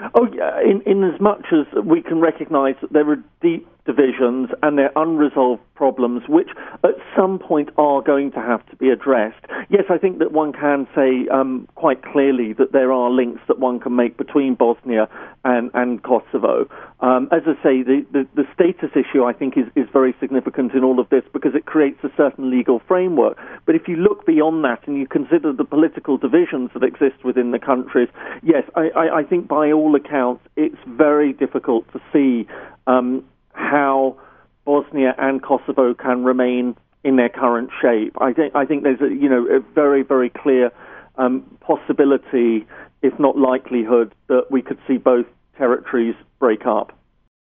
Oh, yeah, in as much as we can recognise that there are deep divisions and there are unresolved problems which at some point are going to have to be addressed. Yes, I think that one can say quite clearly that there are links that one can make between Bosnia and Kosovo. As I say, the status issue, I think, is very significant in all of this because it creates a certain legal framework. But if you look beyond that and you consider the political divisions that exist within the countries, yes, I think by all accounts it's very difficult to see how Bosnia and Kosovo can remain in their current shape. I think there's a very, very clear possibility, if not likelihood, that we could see both territories break up.